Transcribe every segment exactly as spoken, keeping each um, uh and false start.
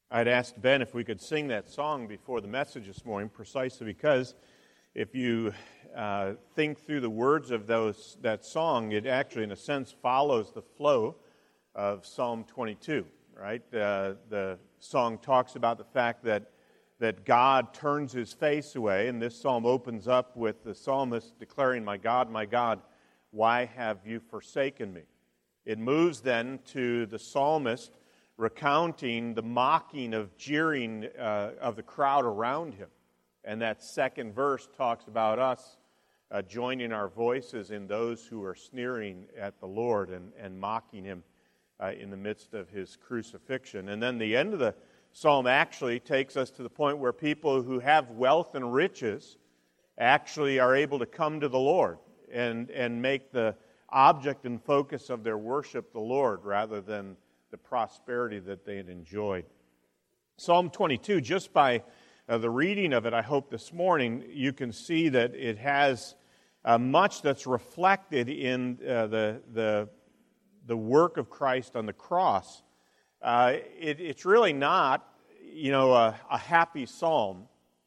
I'd asked Ben if we could sing that song before the message this morning, precisely because if you uh, think through the words of those that song, it actually, in a sense, follows the flow of Psalm twenty-two, right? Uh, the song talks about the fact that, that God turns his face away, and this psalm opens up with the psalmist declaring, "My God, my God, why have you forsaken me?" It moves then to the psalmist recounting the mocking of jeering uh, of the crowd around him. And that second verse talks about us uh, joining our voices in those who are sneering at the Lord and, and mocking him uh, in the midst of his crucifixion. And then the end of the psalm actually takes us to the point where people who have wealth and riches actually are able to come to the Lord and, and make the object and focus of their worship the Lord rather than the prosperity that they had enjoyed. Psalm twenty-two, just by uh, the reading of it, I hope this morning, you can see that it has uh, much that's reflected in uh, the, the, the work of Christ on the cross. Uh, it, it's really not, you know, a, a happy psalm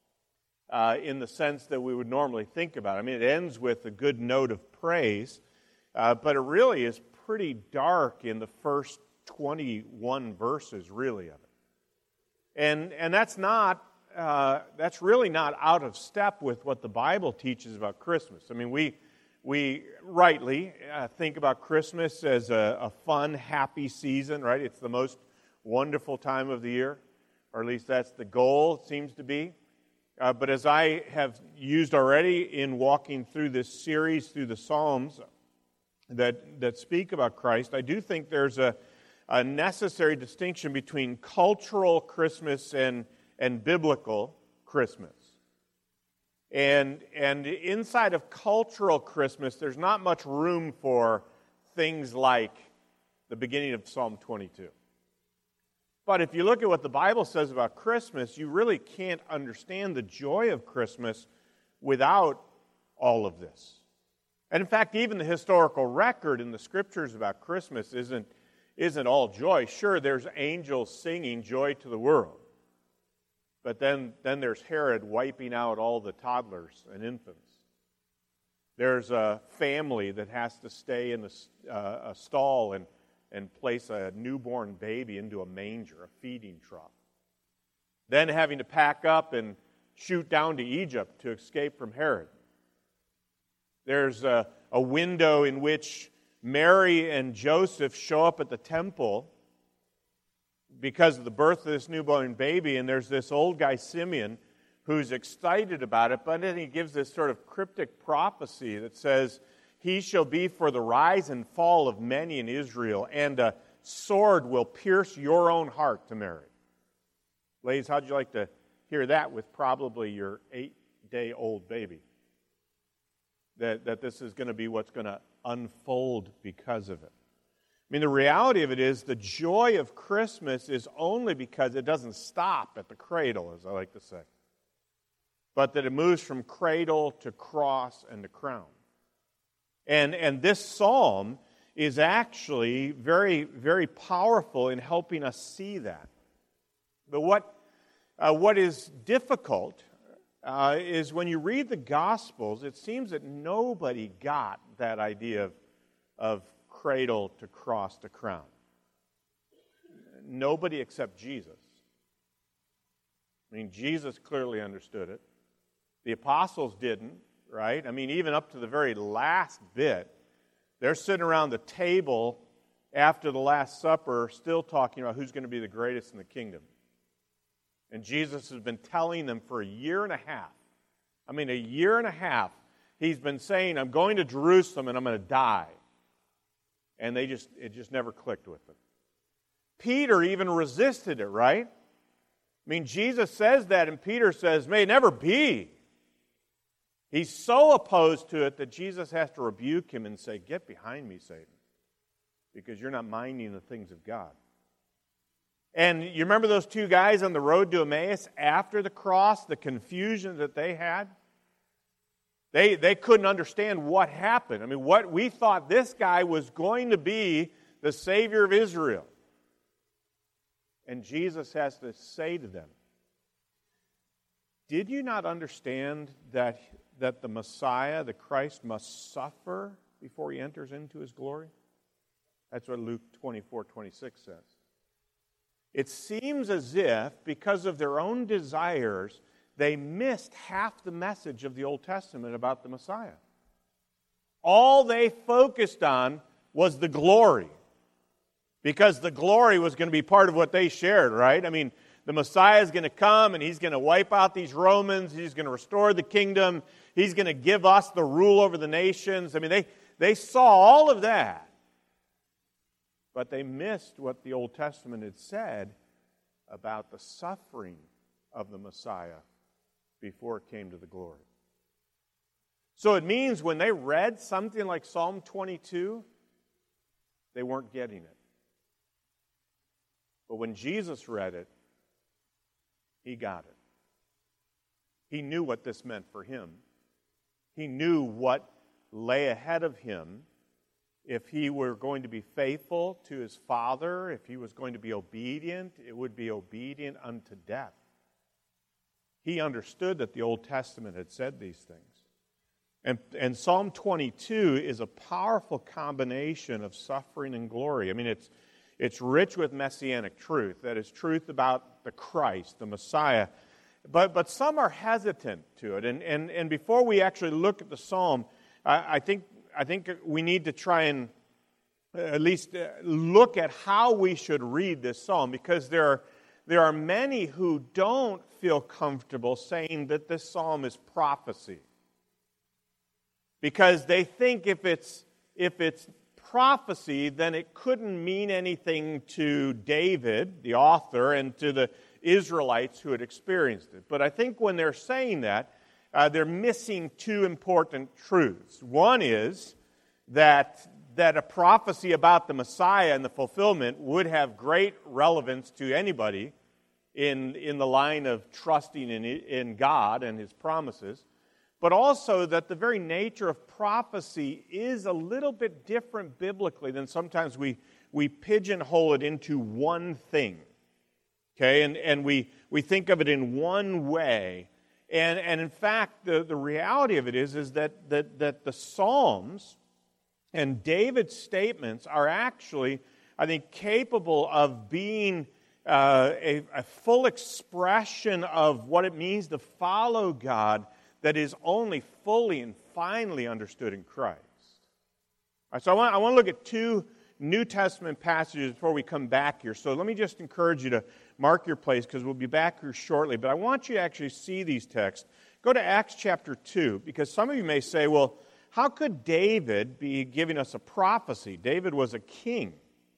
uh, in the sense that we would normally think about. I mean, it ends with a good note of praise, uh, but it really is pretty dark in the first twenty-one verses, really, of it. And and that's not, uh, that's really not out of step with what the Bible teaches about Christmas. I mean, we we rightly uh, think about Christmas as a, a fun, happy season, right? It's the most wonderful time of the year, or at least that's the goal, it seems to be. Uh, but as I have used already in walking through this series, through the Psalms that, that speak about Christ, I do think there's a a necessary distinction between cultural Christmas and, and biblical Christmas. And, and inside of cultural Christmas, there's not much room for things like the beginning of Psalm twenty-two. But if you look at what the Bible says about Christmas, you really can't understand the joy of Christmas without all of this. And in fact, even the historical record in the Scriptures about Christmas isn't isn't all joy. Sure, there's angels singing joy to the world. But then, then there's Herod wiping out all the toddlers and infants. There's a family that has to stay in a, uh, a stall and, and place a newborn baby into a manger, a feeding trough. Then having to pack up and shoot down to Egypt to escape from Herod. There's a, a window in which Mary and Joseph show up at the temple because of the birth of this newborn baby, and there's this old guy, Simeon, who's excited about it, but then he gives this sort of cryptic prophecy that says, "He shall be for the rise and fall of many in Israel, and a sword will pierce your own heart," to Mary. Ladies, how'd you like to hear that with probably your eight-day-old baby? That, that this is going to be what's going to unfold because of it. I mean, the reality of it is the joy of Christmas is only because it doesn't stop at the cradle, as I like to say, but that it moves from cradle to cross and to crown. And, and this psalm is actually very, very powerful in helping us see that. But what, uh, what is difficult Uh, is when you read the Gospels, it seems that nobody got that idea of, of cradle to cross to crown. Nobody except Jesus. I mean, Jesus clearly understood it. The apostles didn't, right? I mean, even up to the very last bit, they're sitting around the table after the Last Supper still talking about who's going to be the greatest in the kingdom. And Jesus has been telling them for a year and a half. I mean, a year and a half, he's been saying, "I'm going to Jerusalem and I'm going to die." And they just it just never clicked with them. Peter even resisted it, right? I mean, Jesus says that, and Peter says, "May it never be." He's so opposed to it that Jesus has to rebuke him and say, "Get behind me, Satan, because you're not minding the things of God." And you remember those two guys on the road to Emmaus after the cross, the confusion that they had? They, they couldn't understand what happened. I mean, what we thought this guy was going to be the Savior of Israel. And Jesus has to say to them, did you not understand that, that the Messiah, the Christ, must suffer before he enters into his glory? That's what Luke twenty-four twenty-six says. It seems as if, because of their own desires, they missed half the message of the Old Testament about the Messiah. All they focused on was the glory, because the glory was going to be part of what they shared, right? I mean, the Messiah is going to come and he's going to wipe out these Romans. He's going to restore the kingdom. He's going to give us the rule over the nations. I mean, they, they saw all of that. But they missed what the Old Testament had said about the suffering of the Messiah before it came to the glory. So it means when they read something like Psalm twenty-two, they weren't getting it. But when Jesus read it, he got it. He knew what this meant for him. He knew what lay ahead of him if he were going to be faithful to his Father, if he was going to be obedient, it would be obedient unto death. He understood that the Old Testament had said these things. And, and Psalm twenty-two is a powerful combination of suffering and glory. I mean, it's It's rich with messianic truth. That is truth about the Christ, the Messiah. But but some are hesitant to it. And and, and before we actually look at the psalm, I, I think I think we need to try and at least look at how we should read this psalm, because there are there are many who don't feel comfortable saying that this psalm is prophecy, because they think if it's if it's prophecy, then it couldn't mean anything to David, the author, and to the Israelites who had experienced it. But I think when they're saying that, uh, they're missing two important truths. One is that, that a prophecy about the Messiah and the fulfillment would have great relevance to anybody in, in the line of trusting in, in God and His promises, but also that the very nature of prophecy is a little bit different biblically than sometimes we, we pigeonhole it into one thing. Okay, and, and we, we think of it in one way. And, and in fact, the, the reality of it is, is that, that, that the Psalms and David's statements are actually, I think, capable of being uh, a, a full expression of what it means to follow God that is only fully and finally understood in Christ. All right, so I want, I want to look at two New Testament passages before we come back here. So let me just encourage you to mark your place, because we'll be back here shortly. But I want you to actually see these texts. Go to Acts chapter two, because some of you may say, well, how could David be giving us a prophecy? David was a king.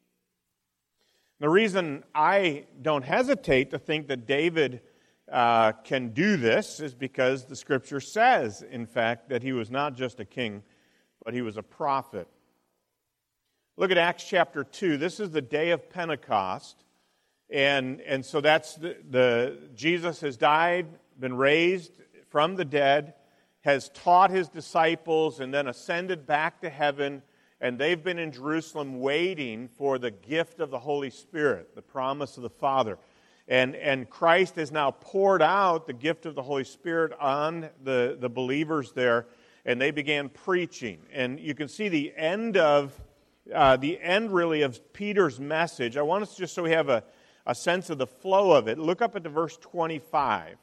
The reason I don't hesitate to think that David Uh, can do this is because the Scripture says, in fact, that he was not just a king, but he was a prophet. Look at Acts chapter two. This is the day of Pentecost, and and so that's the, the Jesus has died, been raised from the dead, has taught his disciples, and then ascended back to heaven, and they've been in Jerusalem waiting for the gift of the Holy Spirit, the promise of the Father. And, and Christ has now poured out the gift of the Holy Spirit on the, the believers there, and they began preaching. And you can see the end of, uh, the end really of Peter's message. I want us just so we have a, a sense of the flow of it. Look up at the verse twenty-five.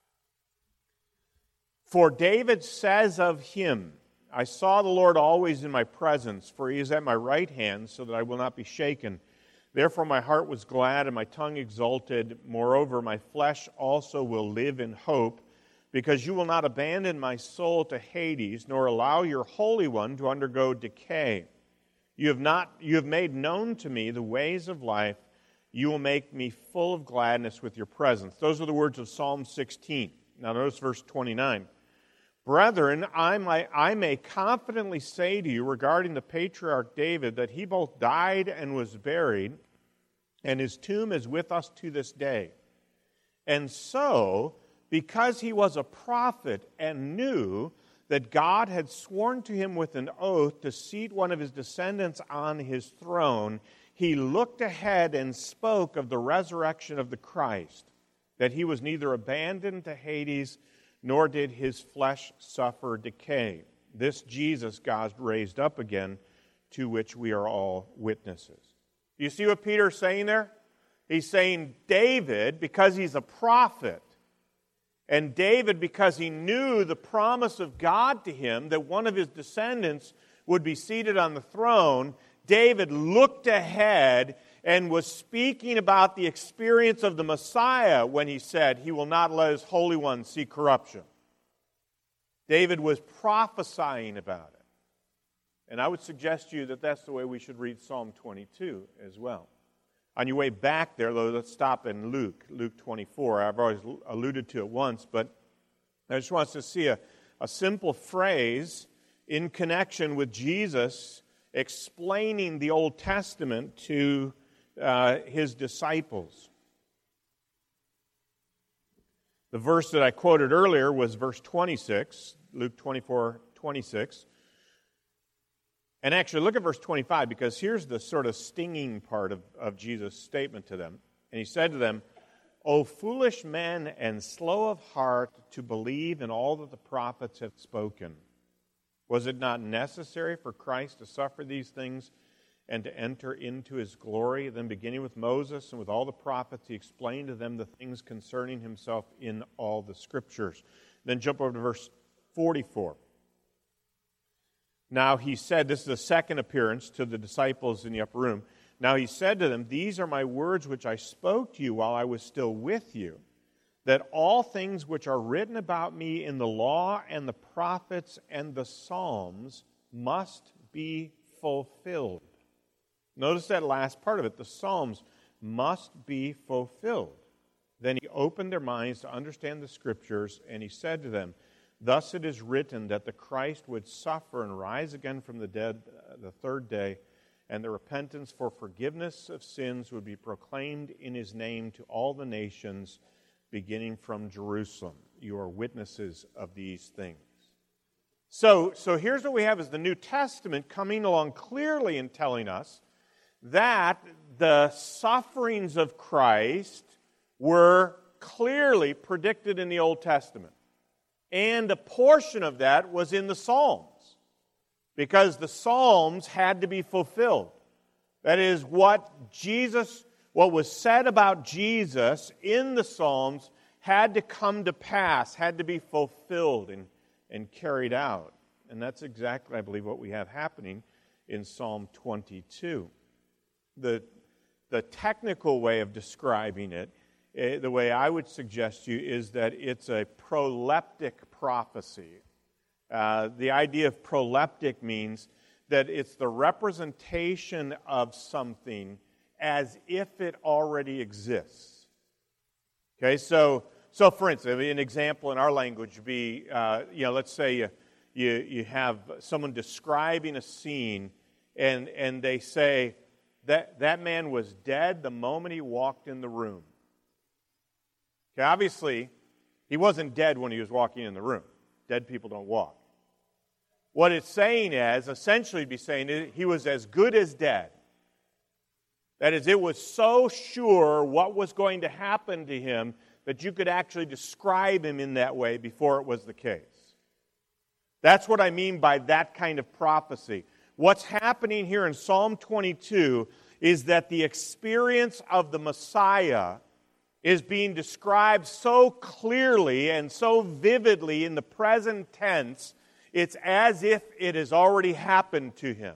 For David says of him, I saw the Lord always in my presence, for he is at my right hand, so that I will not be shaken. Therefore my heart was glad and my tongue exulted. Moreover, my flesh also will live in hope, because you will not abandon my soul to Hades, nor allow your Holy One to undergo decay. You have not, you have made known to me the ways of life. You will make me full of gladness with your presence. Those are the words of Psalm sixteen. Now notice verse twenty-nine. Brethren, I may, I may confidently say to you regarding the patriarch David that he both died and was buried, and his tomb is with us to this day. And so, because he was a prophet and knew that God had sworn to him with an oath to seat one of his descendants on his throne, he looked ahead and spoke of the resurrection of the Christ, that he was neither abandoned to Hades, nor did his flesh suffer decay. This Jesus God raised up again, to which we are all witnesses. Do you see what Peter's saying there? He's saying David, because he's a prophet, and David, because he knew the promise of God to him, that one of his descendants would be seated on the throne, David looked ahead and was speaking about the experience of the Messiah when he said, he will not let his Holy One see corruption. David was prophesying about it. And I would suggest to you that that's the way we should read Psalm twenty-two as well. On your way back there, though, let's stop in Luke, Luke twenty-four. I've always alluded to it once, but I just want us to see a, a simple phrase in connection with Jesus explaining the Old Testament to uh, his disciples. The verse that I quoted earlier was verse twenty-six, Luke twenty-four, twenty-six. And actually, look at verse twenty-five, because here's the sort of stinging part of, of Jesus' statement to them. And he said to them, O foolish men and slow of heart to believe in all that the prophets have spoken. Was it not necessary for Christ to suffer these things and to enter into his glory? Then beginning with Moses and with all the prophets, he explained to them the things concerning himself in all the Scriptures. Then jump over to verse forty-four. Now he said, this is the second appearance to the disciples in the upper room. Now he said to them, these are my words which I spoke to you while I was still with you, that all things which are written about me in the law and the prophets and the Psalms must be fulfilled. Notice that last part of it, the Psalms must be fulfilled. Then he opened their minds to understand the Scriptures, and he said to them, thus it is written that the Christ would suffer and rise again from the dead the third day, and the repentance for forgiveness of sins would be proclaimed in his name to all the nations, beginning from Jerusalem. You are witnesses of these things. So, so here's what we have is the New Testament coming along clearly and telling us that the sufferings of Christ were clearly predicted in the Old Testament. And a portion of that was in the Psalms, because the Psalms had to be fulfilled. That is, what Jesus, what was said about Jesus in the Psalms had to come to pass, had to be fulfilled and, and carried out. And that's exactly, I believe, what we have happening in Psalm twenty-two. The, the technical way of describing it, the way I would suggest to you, is that it's a proleptic prophecy. Uh, the idea of proleptic means that it's the representation of something as if it already exists. Okay, so so for instance, an example in our language would be, uh, you know, let's say you, you you have someone describing a scene, and and they say that that man was dead the moment he walked in the room. Okay, obviously, he wasn't dead when he was walking in the room. Dead people don't walk. What it's saying is, essentially be saying he was as good as dead. That is, it was so sure what was going to happen to him that you could actually describe him in that way before it was the case. That's what I mean by that kind of prophecy. What's happening here in Psalm twenty-two is that the experience of the Messiah is being described so clearly and so vividly in the present tense, it's as if it has already happened to him.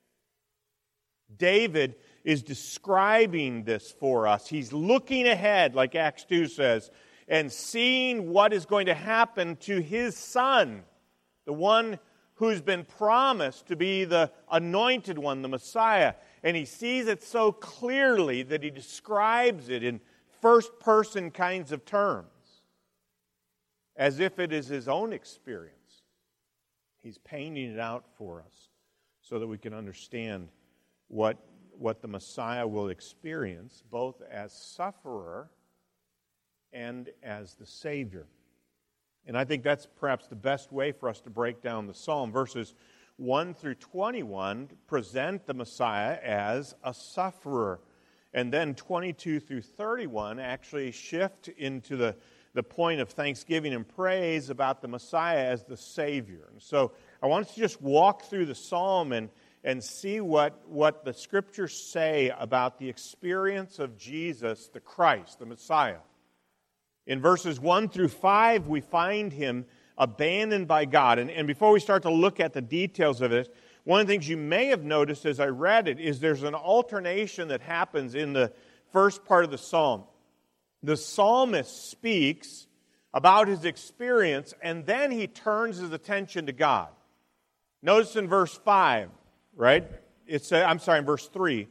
David is describing this for us. He's looking ahead, like Acts two says, and seeing what is going to happen to his son, the one who's been promised to be the anointed one, the Messiah. And he sees it so clearly that he describes it in first-person kinds of terms, as if it is his own experience. He's painting it out for us so that we can understand what, what the Messiah will experience, both as sufferer and as the Savior. And I think that's perhaps the best way for us to break down the psalm. Verses one through twenty-one present the Messiah as a sufferer. And then twenty-two through thirty-one actually shift into the, the point of thanksgiving and praise about the Messiah as the Savior. And so I want us to just walk through the psalm and, and see what, what the Scriptures say about the experience of Jesus, the Christ, the Messiah. In verses one through five, we find him abandoned by God. And, and before we start to look at the details of it, one of the things you may have noticed as I read it is there's an alternation that happens in the first part of the psalm. The psalmist speaks about his experience, and then he turns his attention to God. Notice in verse five, right? It's uh, I'm sorry, in verse three.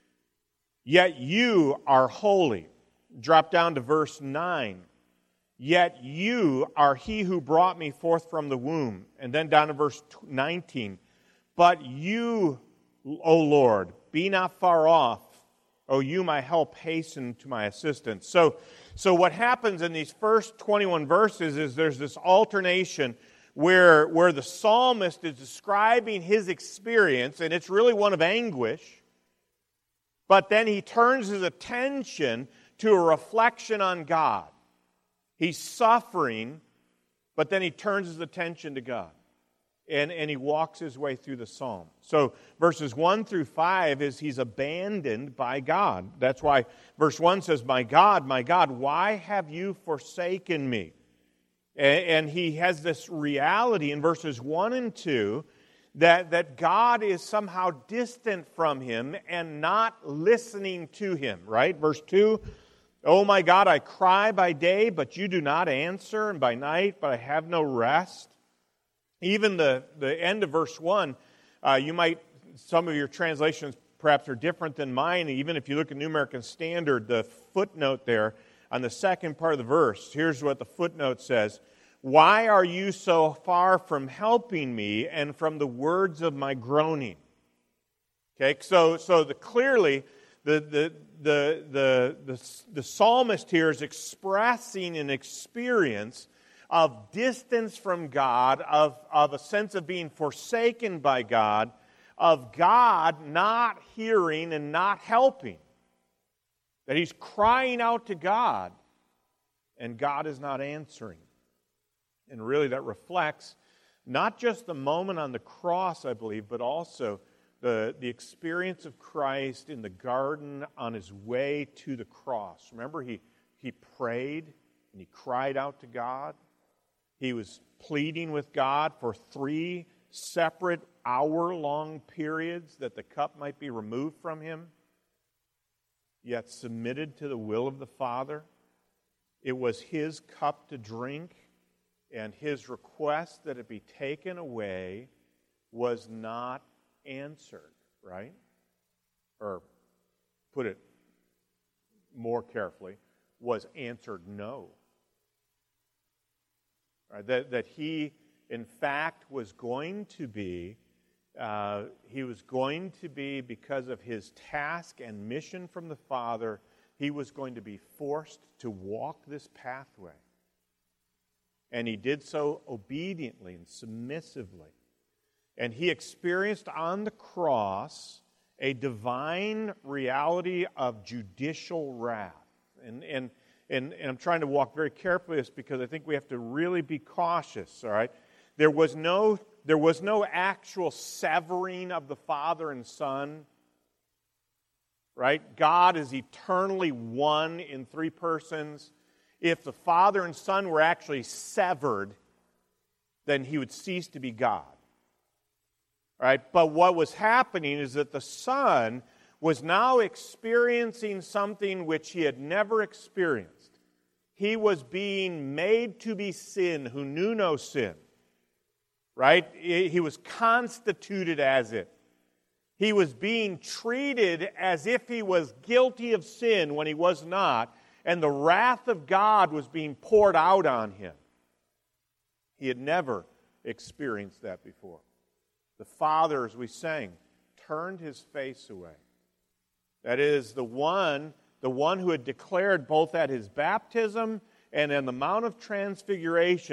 Yet you are holy. Drop down to verse nine. Yet you are he who brought me forth from the womb. And then down to verse nineteen. But you, O Lord, be not far off. O you, my help, hasten to my assistance. So, so what happens in these first twenty-one verses is there's this alternation where, where the psalmist is describing his experience, and it's really one of anguish. But then he turns his attention to a reflection on God. He's suffering, but then he turns his attention to God. And, and he walks his way through the psalm. So verses one through five is he's abandoned by God. That's why verse one says, My God, my God, why have you forsaken me? And, and he has this reality in verses one and two that, that God is somehow distant from him and not listening to him, right? Verse two, Oh my God, I cry by day, but you do not answer, and by night, but I have no rest. Even the, the end of verse one, uh, you might, some of your translations perhaps are different than mine. Even if you look at New American Standard, the footnote there on the second part of the verse, here's what the footnote says. Why are you so far from helping me and from the words of my groaning? Okay, so so the clearly the the the the the, the psalmist here is expressing an experience of distance from God, of, of a sense of being forsaken by God, of God not hearing and not helping. That he's crying out to God, and God is not answering. And really that reflects not just the moment on the cross, I believe, but also the, the experience of Christ in the garden on his way to the cross. Remember, he, he prayed and he cried out to God. He was pleading with God for three separate hour-long periods that the cup might be removed from him, yet submitted to the will of the Father. It was his cup to drink, and his request that it be taken away was not answered, right? Or put it more carefully, was answered no. Right, that, that he, in fact, was going to be, uh, he was going to be, because of his task and mission from the Father, he was going to be forced to walk this pathway. And he did so obediently and submissively. And he experienced on the cross a divine reality of judicial wrath. And, and And, and I'm trying to walk very carefully this because I think we have to really be cautious, all right? There was no, there was no actual severing of the Father and Son, right? God is eternally one in three persons. If the Father and Son were actually severed, then he would cease to be God, right? But what was happening is that the Son was now experiencing something which he had never experienced. He was being made to be sin who knew no sin, right? He was constituted as it. He was being treated as if he was guilty of sin when he was not, and the wrath of God was being poured out on him. He had never experienced that before. The Father, as we sang, turned his face away. That is, the one, the one who had declared both at his baptism and in the Mount of Transfiguration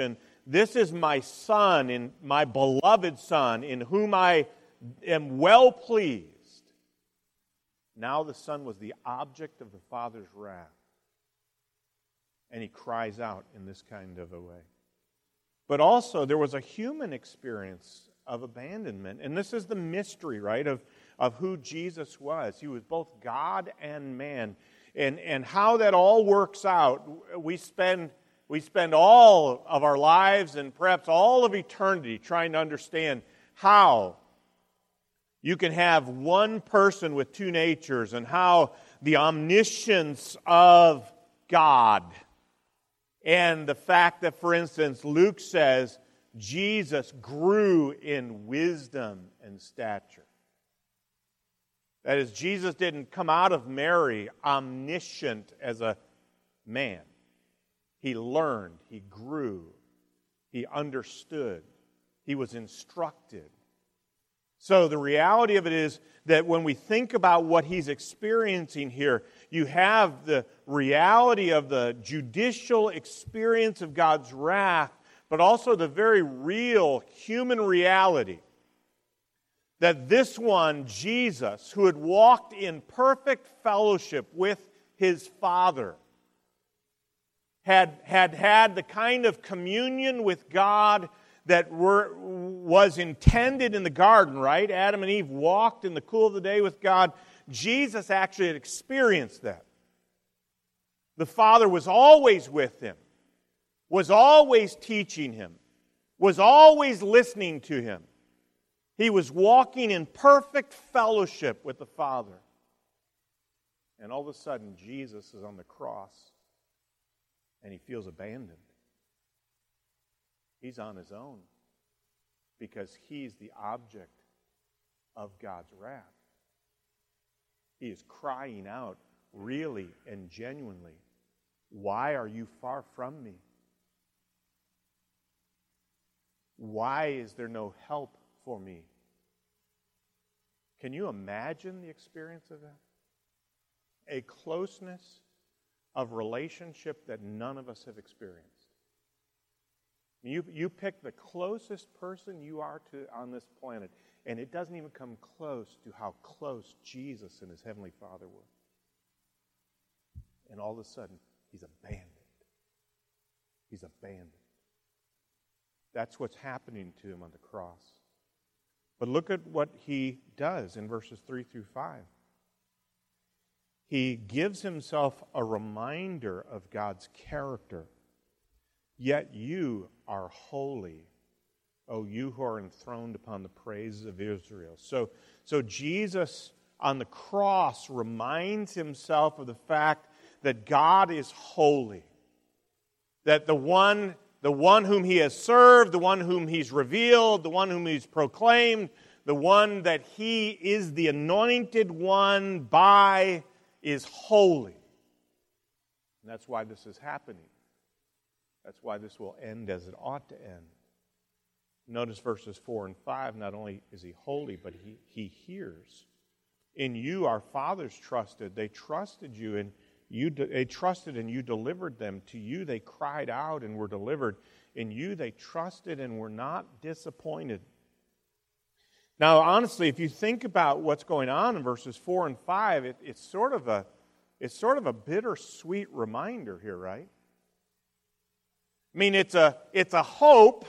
this is my Son, in my beloved Son, in whom I am well pleased. Now the Son was the object of the Father's wrath. And he cries out in this kind of a way. But also, there was a human experience of abandonment. And this is the mystery, right, of, of who Jesus was. He was both God and man. And, and how that all works out, we spend, we spend all of our lives and perhaps all of eternity trying to understand how you can have one person with two natures, and how the omniscience of God and the fact that, for instance, Luke says Jesus grew in wisdom and stature. That is, Jesus didn't come out of Mary omniscient as a man. He learned, he grew, he understood, he was instructed. So the reality of it is that when we think about what he's experiencing here, you have the reality of the judicial experience of God's wrath, but also the very real human reality that this one, Jesus, who had walked in perfect fellowship with his Father, had had, had the kind of communion with God that were, was intended in the garden, right? Adam and Eve walked in the cool of the day with God. Jesus actually had experienced that. The Father was always with him, was always teaching him, was always listening to him. He was walking in perfect fellowship with the Father. And all of a sudden, Jesus is on the cross, and he feels abandoned. He's on his own because he's the object of God's wrath. He is crying out really and genuinely, "Why are you far from me? Why is there no help for me?" Can you imagine the experience of that? A closeness of relationship that none of us have experienced. You, you pick the closest person you are to on this planet, and it doesn't even come close to how close Jesus and his Heavenly Father were. And all of a sudden, he's abandoned. He's abandoned. That's what's happening to him on the cross. But look at what he does in verses three through five. He gives himself a reminder of God's character. Yet you are holy, O you who are enthroned upon the praises of Israel. So, so Jesus on the cross reminds himself of the fact that God is holy. That the one, the one whom he has served, the one whom he's revealed, the one whom he's proclaimed, the one that he is the anointed one by is holy. And that's why this is happening. That's why this will end as it ought to end. Notice verses four and five. Not only is he holy, but he, he hears. In you our fathers trusted. They trusted you, and you de- they trusted and you delivered them. To you they cried out and were delivered. In you they trusted and were not disappointed. Now, honestly, if you think about what's going on in verses four and five, it, it's sort of a it's sort of a bittersweet reminder here, right? I mean, it's a, it's a hope.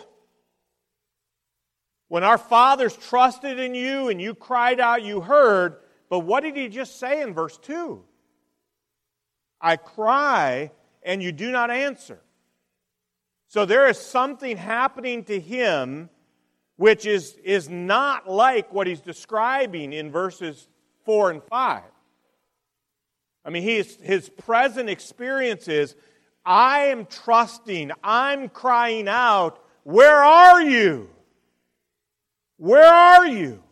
When our fathers trusted in you and you cried out, you heard. But what did he just say in verse two? I cry and you do not answer. So there is something happening to him which is, is not like what he's describing in verses four and five. I mean, he's, his present experience is, I am trusting, I'm crying out, where are you? Where are you?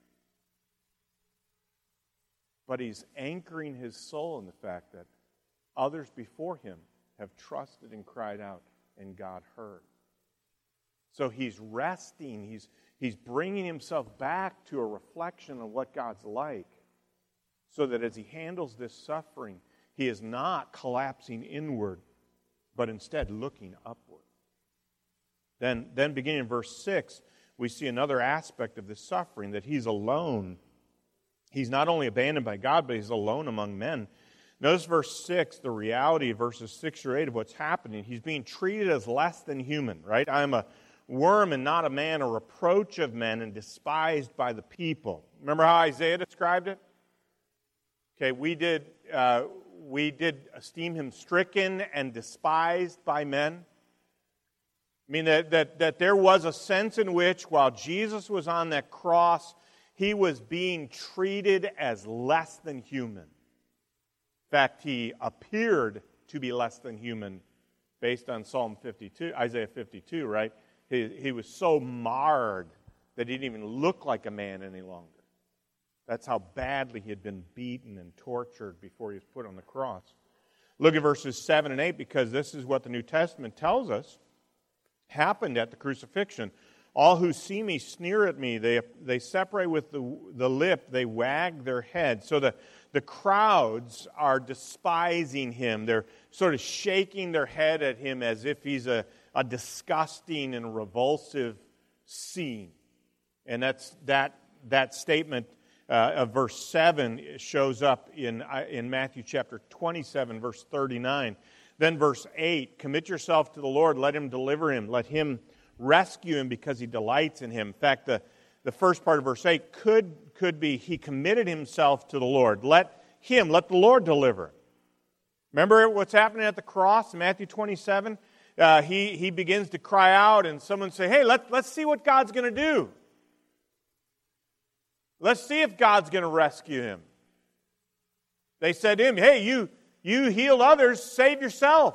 But he's anchoring his soul in the fact that others before him have trusted and cried out, and God heard. So he's resting, he's, he's bringing himself back to a reflection of what God's like, so that as he handles this suffering, he is not collapsing inward, but instead looking upward. Then, then beginning in verse six, we see another aspect of this suffering, that he's alone. He's not only abandoned by God, but he's alone among men. Notice verse six, the reality of verses six or eight of what's happening. He's being treated as less than human, right? I am a worm and not a man, a reproach of men and despised by the people. Remember how Isaiah described it? Okay, we did, uh, we did esteem him stricken and despised by men. I mean, that, that, that there was a sense in which, while Jesus was on that cross, he was being treated as less than human. In fact, he appeared to be less than human based on Psalm fifty-two, Isaiah fifty-two, right? He, he was so marred that he didn't even look like a man any longer. That's how badly he had been beaten and tortured before he was put on the cross. Look at verses seven and eight, because this is what the New Testament tells us happened at the crucifixion. All who see me sneer at me. They, they separate with the, the lip. They wag their head. So the, the crowds are despising him. They're sort of shaking their head at him as if he's a, a disgusting and revulsive scene. And that's that, that statement uh, of verse seven shows up in, in Matthew chapter twenty-seven, verse thirty-nine. Then verse eight, commit yourself to the Lord. Let him deliver him. Let him rescue him because he delights in him. In fact, the, the first part of verse eight could, could be he committed himself to the Lord. Let him, let the Lord deliver him. Remember what's happening at the cross in Matthew twenty-seven? Uh, he, he begins to cry out and someone say, hey, let, let's see what God's going to do. Let's see if God's going to rescue him. They said to him, hey, you, you healed others, save yourself.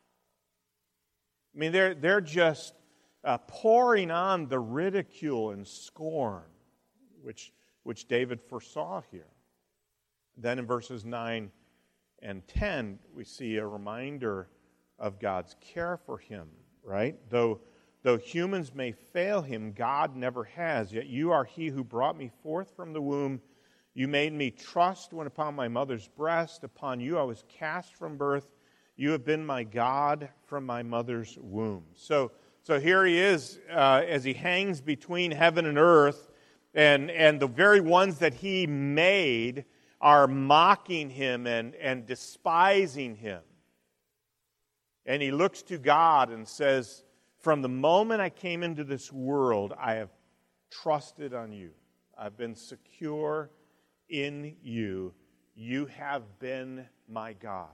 I mean, they're, they're just uh, pouring on the ridicule and scorn, which, which David foresaw here. Then in verses nine and ten, we see a reminder of God's care for him, right? Though, though humans may fail him, God never has. Yet you are he who brought me forth from the womb. You made me trust when upon my mother's breast. Upon you I was cast from birth. You have been my God from my mother's womb. So, so here he is uh, as he hangs between heaven and earth, and, and the very ones that he made are mocking him and, and despising him. And he looks to God and says, from the moment I came into this world, I have trusted on you. I've been secure in you. You have been my God.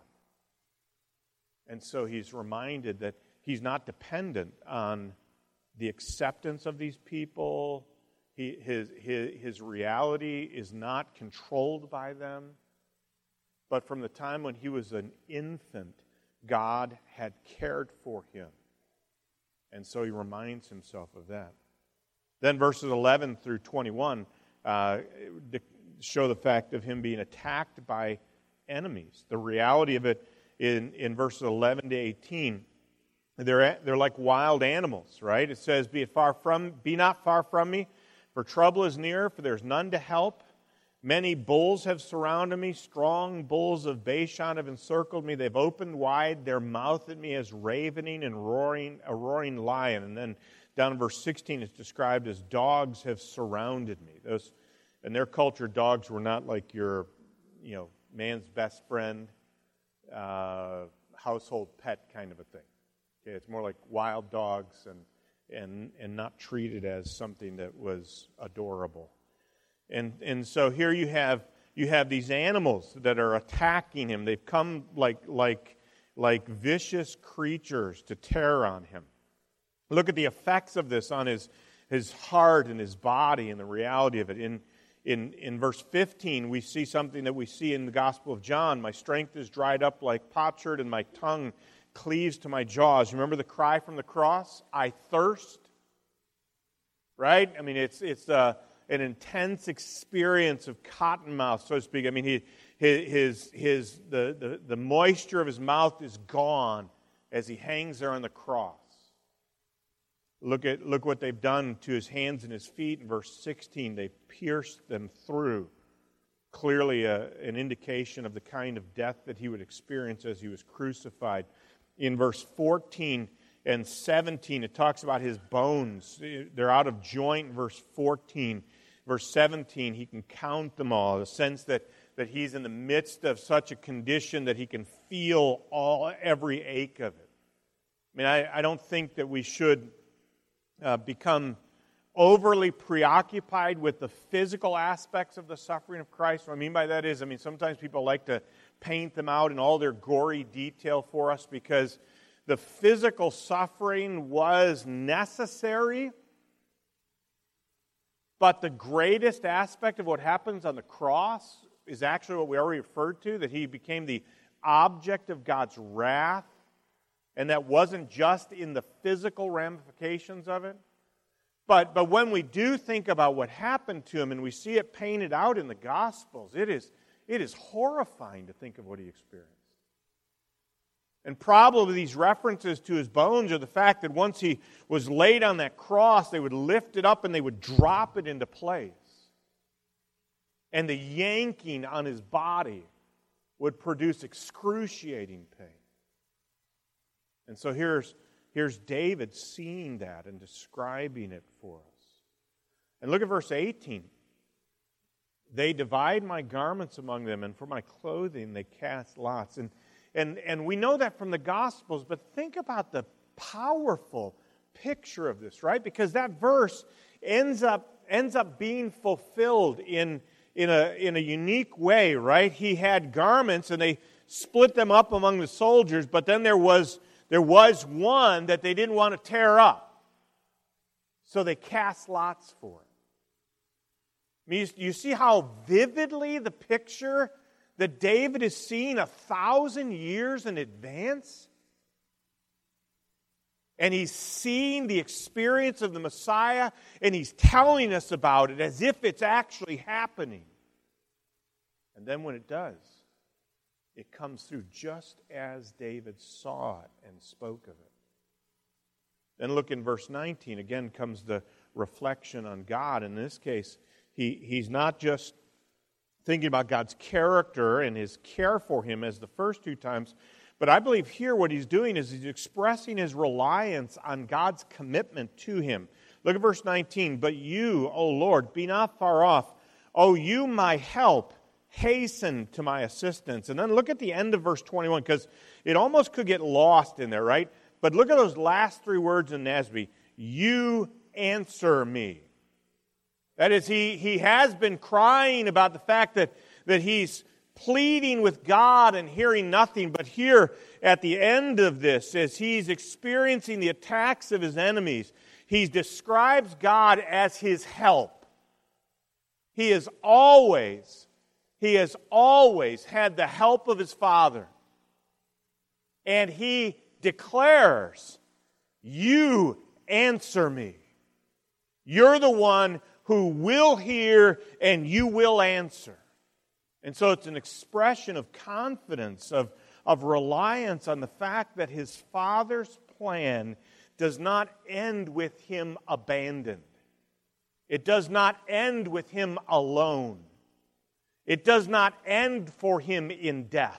And so he's reminded that he's not dependent on the acceptance of these people. He, his, his, his reality is not controlled by them. But from the time when he was an infant, God had cared for him. And so he reminds himself of that. Then verses eleven through twenty-one uh, show the fact of him being attacked by enemies. The reality of it in, in verses eleven to eighteen, they're, they're like wild animals, right? It says, be, it far from, be not far from me, for trouble is near, for there's none to help. Many bulls have surrounded me. Strong bulls of Bashan have encircled me. They've opened wide their mouth at me as ravening and roaring, a roaring lion. And then down in verse sixteen, it's described as dogs have surrounded me. Those, in their culture, dogs were not like your, you know, man's best friend, uh, household pet kind of a thing. Okay, it's more like wild dogs and and and not treated as something that was adorable. And and so here you have you have these animals that are attacking him. They've come like like like vicious creatures to tear on him. Look at the effects of this on his his heart and his body and the reality of it. In in in verse fifteen, we see something that we see in the Gospel of John. My strength is dried up like potsherd, and my tongue cleaves to my jaws. Remember the cry from the cross? I thirst. Right? I mean, it's it's uh, an intense experience of cotton mouth, so to speak. I mean, he, his, his, the, the, the moisture of his mouth is gone as he hangs there on the cross. Look at look what they've done to his hands and his feet. In verse sixteen, they pierced them through. Clearly a, an indication of the kind of death that he would experience as he was crucified. In verse fourteen, and seventeen, it talks about his bones. They're out of joint, verse fourteen. Verse seventeen, he can count them all, the sense that, that he's in the midst of such a condition that he can feel all every ache of it. I mean, I, I don't think that we should uh, become overly preoccupied with the physical aspects of the suffering of Christ. What I mean by that is, I mean, sometimes people like to paint them out in all their gory detail for us because the physical suffering was necessary. But the greatest aspect of what happens on the cross is actually what we already referred to, that he became the object of God's wrath, and that wasn't just in the physical ramifications of it. But, but when we do think about what happened to him and we see it painted out in the Gospels, it is, it is horrifying to think of what he experienced. And probably these references to his bones are the fact that once he was laid on that cross, they would lift it up and they would drop it into place. And the yanking on his body would produce excruciating pain. And so here's, here's David seeing that and describing it for us. And look at verse eighteen. They divide my garments among them, and for my clothing they cast lots. And And, and we know that from the Gospels, but think about the powerful picture of this, right? Because that verse ends up, ends up being fulfilled in, in, a, in a unique way, right? He had garments, and they split them up among the soldiers, but then there was, there was one that they didn't want to tear up. So they cast lots for it. I mean, you, you see how vividly the picture that David is seeing a thousand years in advance? And he's seeing the experience of the Messiah, and he's telling us about it as if it's actually happening. And then when it does, it comes through just as David saw it and spoke of it. Then look in verse nineteen. Again comes the reflection on God. In this case, he, he's not just thinking about God's character and his care for him as the first two times. But I believe here what he's doing is he's expressing his reliance on God's commitment to him. Look at verse nineteen. But you, O Lord, be not far off. O you, my help, hasten to my assistance. And then look at the end of verse twenty-one, because it almost could get lost in there, right? But look at those last three words in Nasby. You answer me. That is, he, he has been crying about the fact that, that he's pleading with God and hearing nothing. But here, at the end of this, as he's experiencing the attacks of his enemies, he describes God as his help. He has always, he has always had the help of his Father. And he declares, you answer me. You're the one who will hear and you will answer. And so it's an expression of confidence, of, of reliance on the fact that his Father's plan does not end with him abandoned. It does not end with him alone. It does not end for him in death.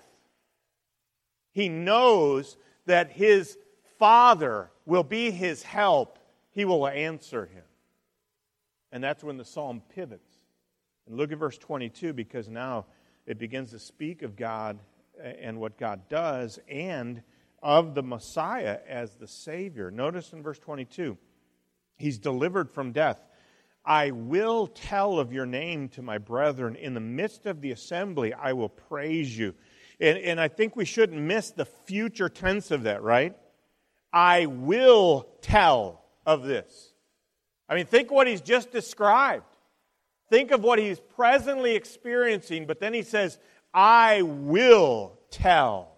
He knows that his Father will be his help. He will answer him. And that's when the psalm pivots. And look at verse twenty-two, because now it begins to speak of God and what God does and of the Messiah as the Savior. Notice in verse twenty-two, he's delivered from death. I will tell of your name to my brethren. In the midst of the assembly, I will praise you. And, and I think we shouldn't miss the future tense of that, right? I will tell of this. I mean, think what he's just described. Think of what he's presently experiencing, but then he says, I will tell.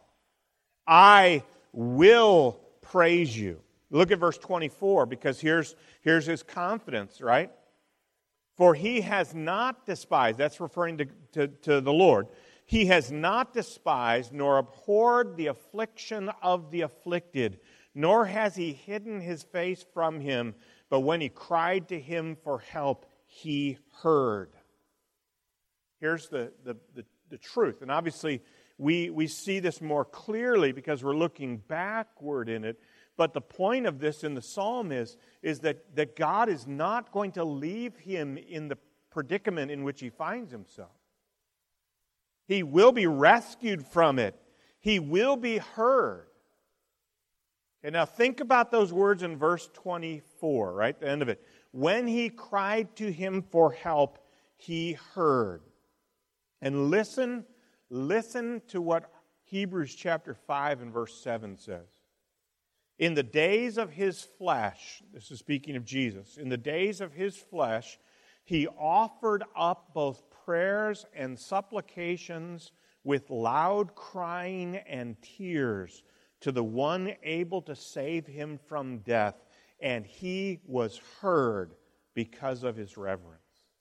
I will praise you. Look at verse twenty-four, because here's, here's his confidence, right? For he has not despised, that's referring to, to, to the Lord, he has not despised nor abhorred the affliction of the afflicted, nor has he hidden his face from him, but when he cried to him for help, he heard. Here's the, the, the, the truth. And obviously, we, we see this more clearly because we're looking backward in it. But the point of this in the psalm is, is that, that God is not going to leave him in the predicament in which he finds himself. He will be rescued from it. He will be heard. Okay, now think about those words in verse twenty-four, right? The end of it. When he cried to him for help, he heard. And listen, listen to what Hebrews chapter five and verse seven says. In the days of his flesh, this is speaking of Jesus, in the days of his flesh, he offered up both prayers and supplications with loud crying and tears to the one able to save him from death, and he was heard because of his reverence.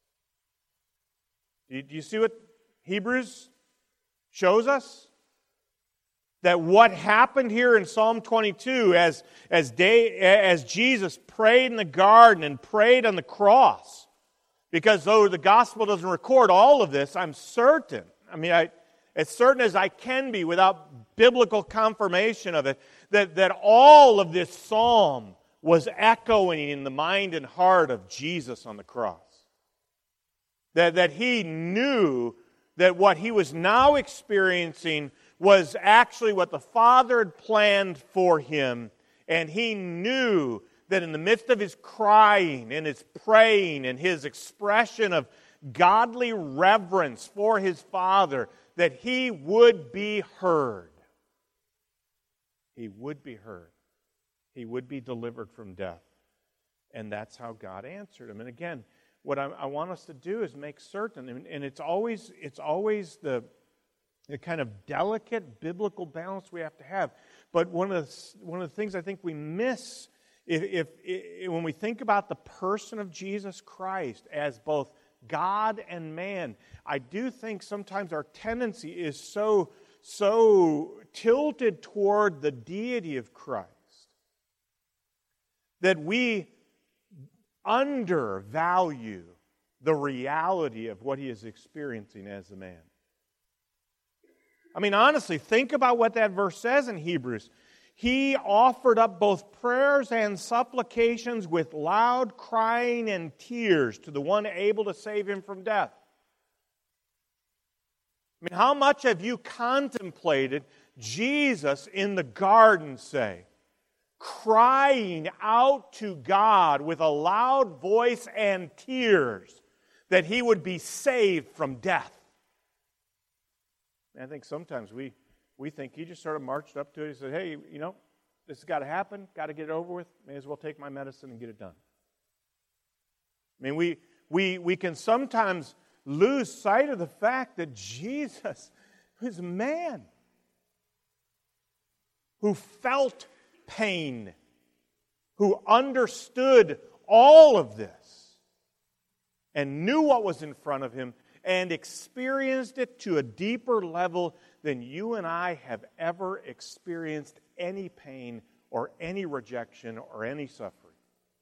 Do you see what Hebrews shows us? That what happened here in Psalm twenty-two as, as, day, as Jesus prayed in the garden and prayed on the cross, because though the gospel doesn't record all of this, I'm certain, I mean, I, as certain as I can be without biblical confirmation of it, that, that all of this psalm was echoing in the mind and heart of Jesus on the cross. That, that he knew that what he was now experiencing was actually what the Father had planned for him, and he knew that in the midst of his crying and his praying and his expression of godly reverence for his Father, that he would be heard. He would be heard. He would be delivered from death. And that's how God answered him. And again, what I, I want us to do is make certain, and, and it's always it's always the, the kind of delicate biblical balance we have to have. But one of the, one of the things I think we miss If, if, if when we think about the person of Jesus Christ as both God and man, I do think sometimes our tendency is so, so tilted toward the deity of Christ that we undervalue the reality of what he is experiencing as a man. I mean, honestly, think about what that verse says in Hebrews. He offered up both prayers and supplications with loud crying and tears to the one able to save him from death. I mean, how much have you contemplated Jesus in the garden, say, crying out to God with a loud voice and tears that he would be saved from death? And I think sometimes we We think he just sort of marched up to it. He said, hey, you know, this has got to happen. Got to get it over with. May as well take my medicine and get it done. I mean, we, we, we can sometimes lose sight of the fact that Jesus was a man who felt pain, who understood all of this and knew what was in front of him and experienced it to a deeper level than you and I have ever experienced any pain or any rejection or any suffering.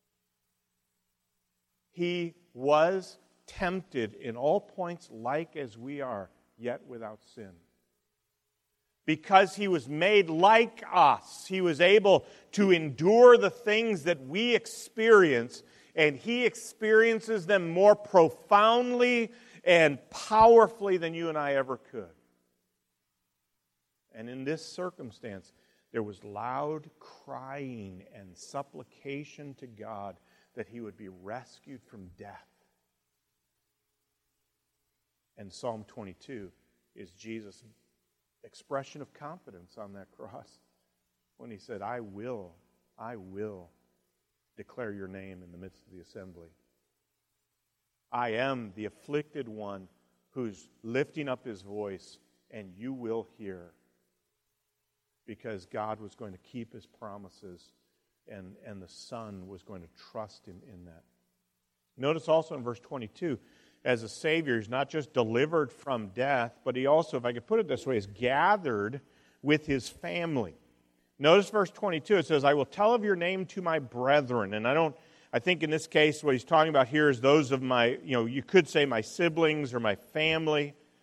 He was tempted in all points like as we are, yet without sin. Because he was made like us, he was able to endure the things that we experience, and he experiences them more profoundly and powerfully than you and I ever could. And in this circumstance, there was loud crying and supplication to God that he would be rescued from death. And Psalm twenty-two is Jesus' expression of confidence on that cross when he said, I will, I will declare your name in the midst of the assembly. I am the afflicted one who's lifting up his voice, and you will hear. Because God was going to keep his promises, and, and the Son was going to trust him in that. Notice also in verse twenty-two, as a Savior, he's not just delivered from death, but he also, if I could put it this way, is gathered with his family. Notice verse twenty-two, it says, I will tell of your name to my brethren. And I don't, I think in this case what he's talking about here is those of my, you know, you could say my siblings or my family.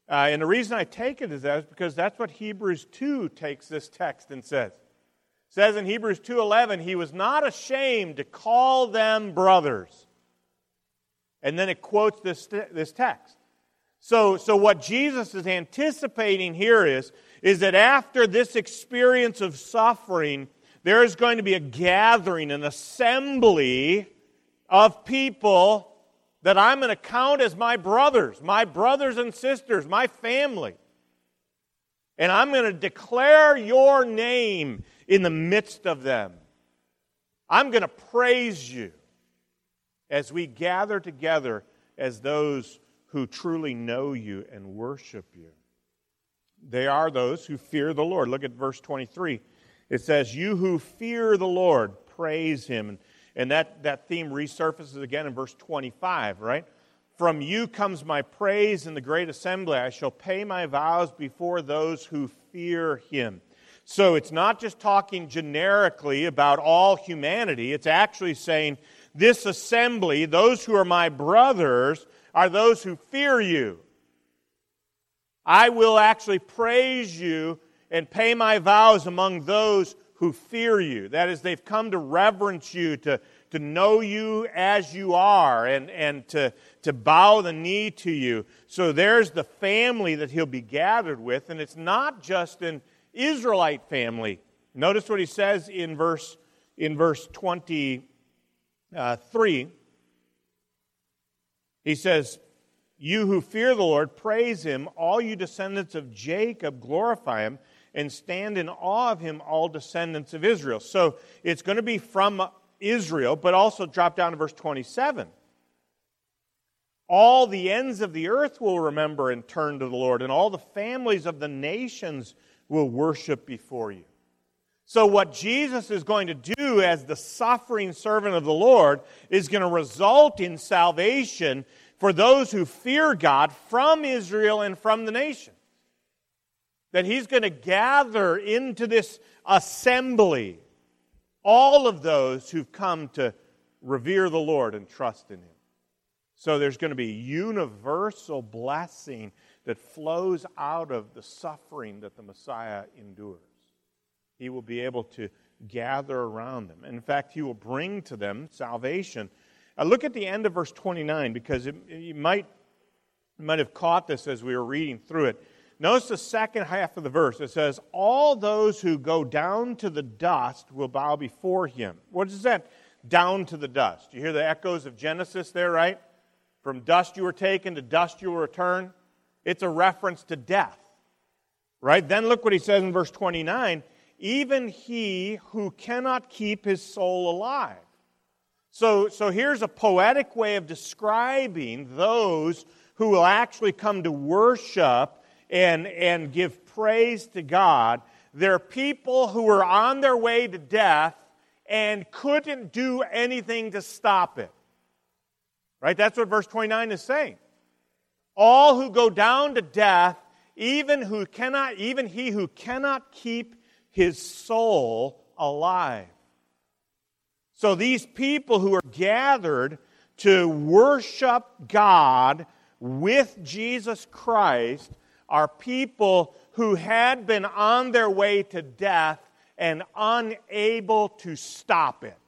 Uh, and the reason I take it is that is because that's what Hebrews two takes this text and says. It says in Hebrews two eleven, he was not ashamed to call them brothers. And then it quotes this, this text. So, so what Jesus is anticipating here is, is that after this experience of suffering, there is going to be a gathering, an assembly of people that I'm going to count as my brothers, my brothers and sisters, my family. And I'm going to declare your name in the midst of them. I'm going to praise you as we gather together as those who truly know you and worship you. They are those who fear the Lord. Look at verse twenty-three. It says, you who fear the Lord, praise Him. And, and that, that theme resurfaces again in verse twenty-five, right? From you comes my praise in the great assembly. I shall pay my vows before those who fear Him. So it's not just talking generically about all humanity. It's actually saying, this assembly, those who are my brothers, are those who fear you. I will actually praise you and pay my vows among those who fear you. That is, they've come to reverence you, to, to know you as you are, and, and to, to bow the knee to you. So there's the family that he'll be gathered with, and it's not just an Israelite family. Notice what he says in verse, in verse twenty-three. He says, you who fear the Lord, praise Him. All you descendants of Jacob, glorify Him. And stand in awe of Him, all descendants of Israel. So it's going to be from Israel, but also drop down to verse twenty-seven. All the ends of the earth will remember and turn to the Lord, and all the families of the nations will worship before you. So what Jesus is going to do as the suffering servant of the Lord is going to result in salvation for those who fear God from Israel and from the nations. That He's going to gather into this assembly all of those who've come to revere the Lord and trust in Him. So there's going to be universal blessing that flows out of the suffering that the Messiah endures. He will be able to gather around them. And in fact, He will bring to them salvation. Now look at the end of verse twenty-nine, because it, you might, you might have caught this as we were reading through it. Notice the second half of the verse. It says, all those who go down to the dust will bow before Him. What is that, down to the dust? You hear the echoes of Genesis there, right? From dust you were taken, to dust you will return. It's a reference to death, right? Then look what he says in verse twenty-nine. Even he who cannot keep his soul alive. So, so here's a poetic way of describing those who will actually come to worship and, and give praise to God. They're people who were on their way to death and couldn't do anything to stop it. Right? That's what verse twenty-nine is saying. All who go down to death, even who cannot, even he who cannot keep his soul alive. So these people who are gathered to worship God with Jesus Christ are people who had been on their way to death and unable to stop it.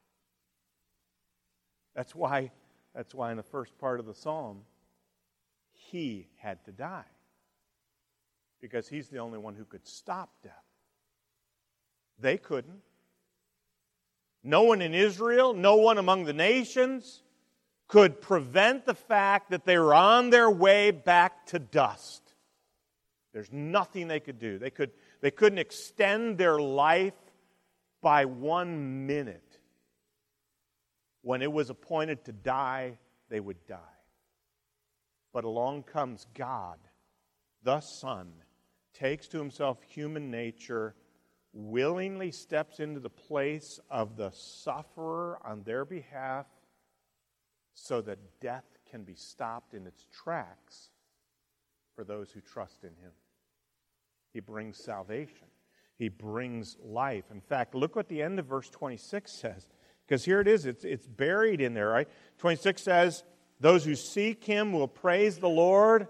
That's why, that's why in the first part of the psalm, He had to die. Because He's the only one who could stop death. They couldn't. No one in Israel, no one among the nations could prevent the fact that they were on their way back to dust. There's nothing they could do. They could, they couldn't extend their life by one minute. When it was appointed to die, they would die. But along comes God, the Son, takes to Himself human nature, willingly steps into the place of the sufferer on their behalf so that death can be stopped in its tracks for those who trust in Him. He brings salvation. He brings life. In fact, look what the end of verse twenty-six says. Because here it is, it's, it's buried in there, right? twenty-six says, those who seek Him will praise the Lord.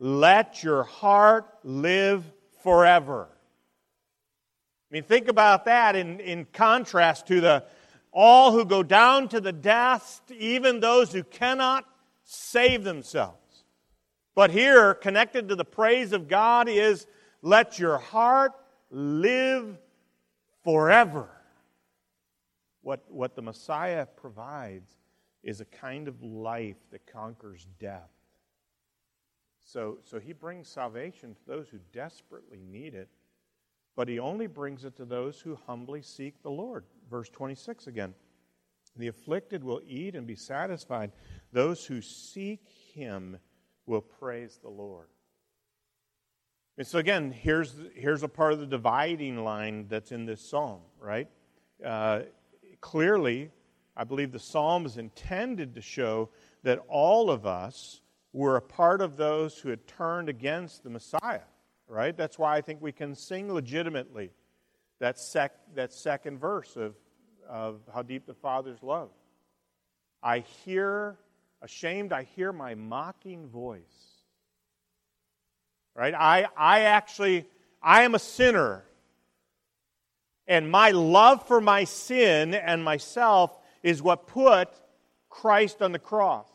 let your heart live forever. I mean, think about that in, in contrast to the all who go down to the dust, even those who cannot save themselves. But here, connected to the praise of God, is let your heart live forever. What, what the Messiah provides is a kind of life that conquers death. So, so he brings salvation to those who desperately need it, but he only brings it to those who humbly seek the Lord. Verse twenty-six again. The afflicted will eat and be satisfied. Those who seek him will praise the Lord. And so again, here's, here's a part of the dividing line that's in this psalm, right? Uh, clearly, I believe the psalm is intended to show that all of us were a part of those who had turned against the Messiah, right? That's why I think we can sing legitimately that, sec, that second verse of, of How Deep the Father's Love. I hear, ashamed, I hear my mocking voice. Right? I, I actually, I am a sinner. And my love for my sin and myself is what put Christ on the cross.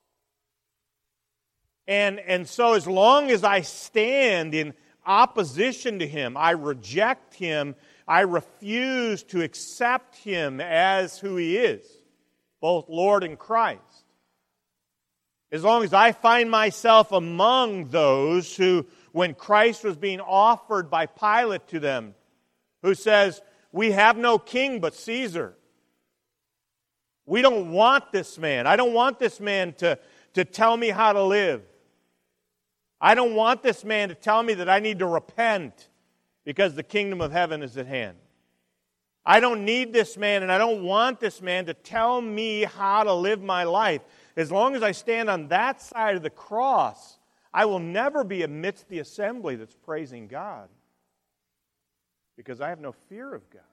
And, and so as long as I stand in opposition to Him, I reject Him, I refuse to accept Him as who He is, both Lord and Christ. As long as I find myself among those who, when Christ was being offered by Pilate to them, who says, we have no king but Caesar. We don't want this man. I don't want this man to, to tell me how to live. I don't want this man to tell me that I need to repent because the kingdom of heaven is at hand. I don't need this man and I don't want this man to tell me how to live my life. As long as I stand on that side of the cross, I will never be amidst the assembly that's praising God because I have no fear of God.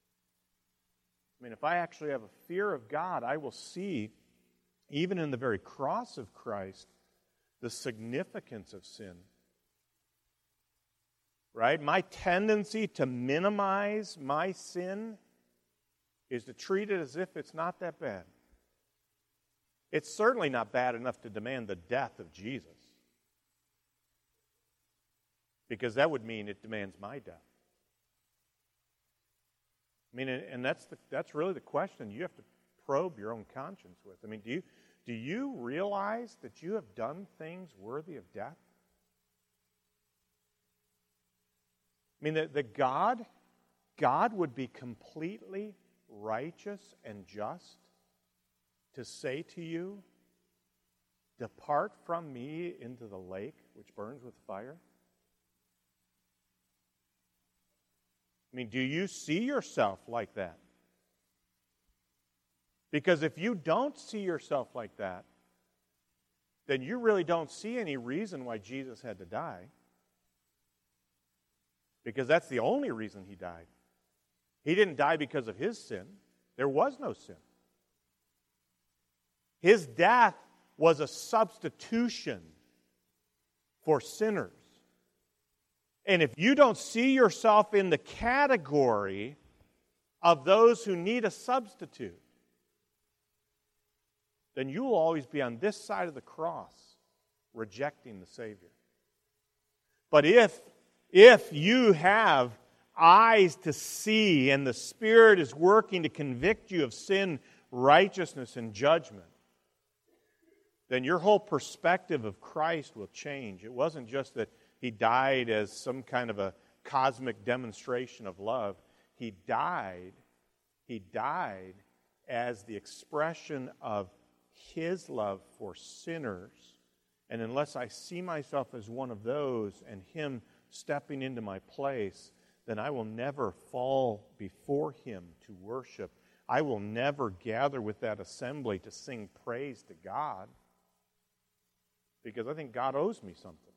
I mean, if I actually have a fear of God, I will see, even in the very cross of Christ, the significance of sin. Right? My tendency to minimize my sin is to treat it as if it's not that bad. It's certainly not bad enough to demand the death of Jesus, because that would mean it demands my death. I mean, and that's the, that's really the question you have to probe your own conscience with. I mean, do you do you realize that you have done things worthy of death? I mean, that, that God, God would be completely righteous and just to say to you, depart from me into the lake which burns with fire? I mean, do you see yourself like that? Because if you don't see yourself like that, then you really don't see any reason why Jesus had to die. Because that's the only reason He died. He didn't die because of His sin. There was no sin. His death was a substitution for sinners. And if you don't see yourself in the category of those who need a substitute, then you will always be on this side of the cross, rejecting the Savior. But if, if you have eyes to see and the Spirit is working to convict you of sin, righteousness, and judgment, then your whole perspective of Christ will change. It wasn't just that He died as some kind of a cosmic demonstration of love. He died, He died as the expression of His love for sinners. And unless I see myself as one of those and Him stepping into my place, then I will never fall before Him to worship. I will never gather with that assembly to sing praise to God, because I think God owes me something.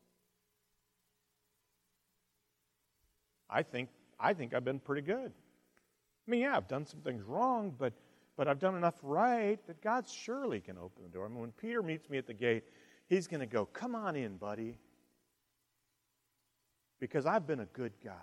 I think I think I've been pretty good. I mean, yeah, I've done some things wrong, but but I've done enough right that God surely can open the door. I mean, when Peter meets me at the gate, he's going to go, come on in, buddy. because I've been a good guy.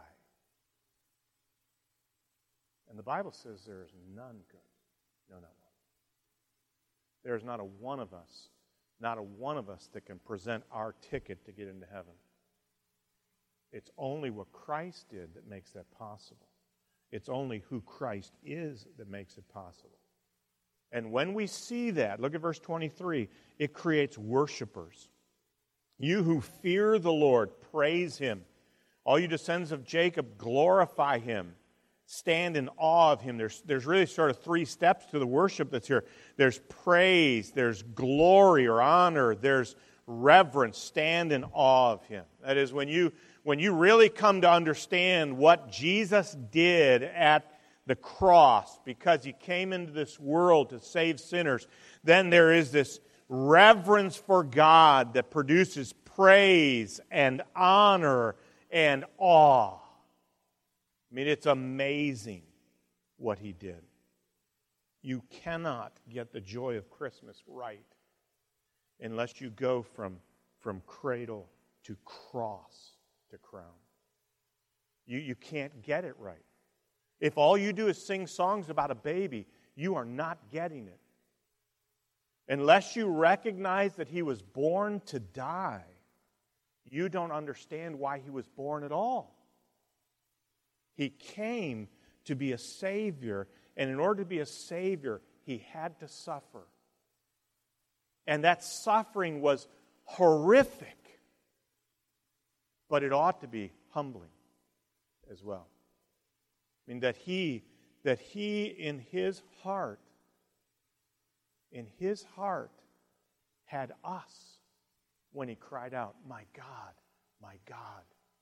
And the Bible says there is none good. No, not one. There is not a one of us, not a one of us that can present our ticket to get into heaven. It's only what Christ did that makes that possible. It's only who Christ is that makes it possible. And when we see that, look at verse twenty-three, it creates worshipers. You who fear the Lord, praise Him. All you descendants of Jacob, glorify Him. Stand in awe of Him. There's, there's really sort of three steps to the worship that's here. There's praise, there's glory or honor, there's reverence. Stand in awe of Him. That is, when you, when you really come to understand what Jesus did at the cross, because He came into this world to save sinners, then there is this reverence for God that produces praise and honor and awe. I mean, it's amazing what He did. You cannot get the joy of Christmas right unless you go from, from cradle to cross to crown. You, you can't get it right. If all you do is sing songs about a baby, you are not getting it. Unless you recognize that He was born to die, you don't understand why He was born at all. He came to be a Savior, and in order to be a Savior, He had to suffer. And that suffering was horrific, but it ought to be humbling as well. I mean, that He, that He in His heart, in His heart, had us when He cried out, "My God, my God,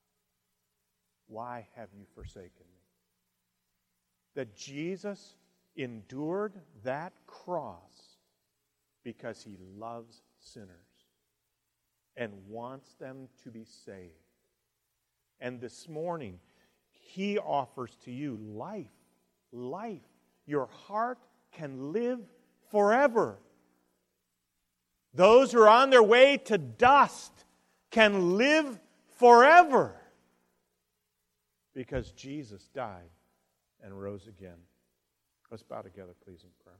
why have you forsaken me?" That Jesus endured that cross because He loves sinners and wants them to be saved. And this morning, He offers to you life. Life. Your heart can live forever. Those who are on their way to dust can live forever because Jesus died and rose again. Let's bow together, please, in prayer.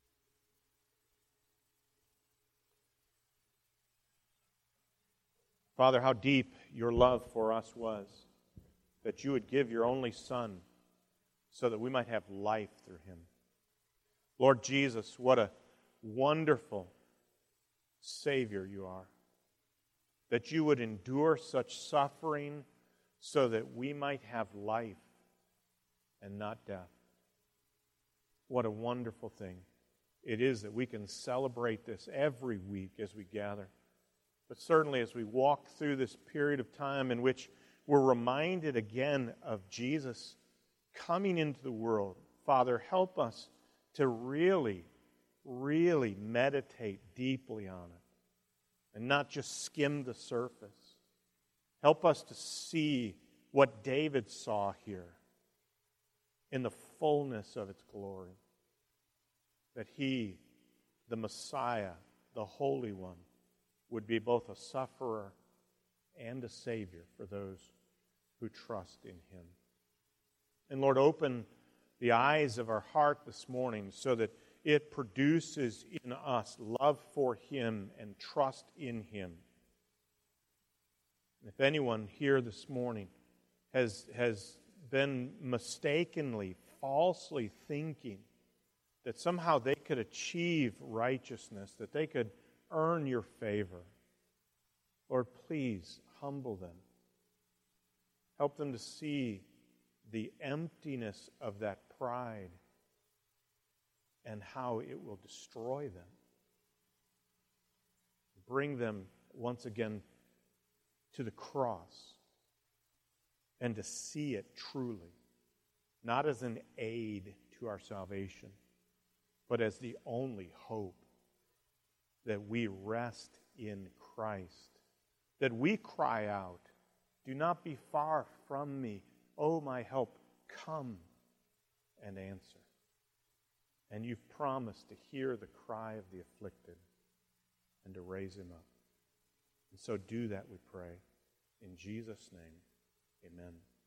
Father, how deep Your love for us was, that You would give Your only Son so that we might have life through Him. Lord Jesus, what a wonderful Savior You are, that You would endure such suffering so that we might have life and not death. What a wonderful thing it is that we can celebrate this every week as we gather. But certainly as we walk through this period of time in which we're reminded again of Jesus coming into the world, Father, help us to really, really meditate deeply on it and not just skim the surface. Help us to see what David saw here in the fullness of its glory. That He, the Messiah, the Holy One, would be both a sufferer and a Savior for those who trust in Him. And Lord, open the eyes of our heart this morning so that it produces in us love for Him and trust in Him. If anyone here this morning has, has been mistakenly, falsely thinking that somehow they could achieve righteousness, that they could earn Your favor, Lord, please humble them. Help them to see the emptiness of that pride and how it will destroy them. Bring them once again to the cross and to see it truly, not as an aid to our salvation, but as the only hope, that we rest in Christ, that we cry out, "Do not be far from me, O my help, come and answer." And You've promised to hear the cry of the afflicted and to raise him up. And so do that, we pray, in Jesus' name. Amen.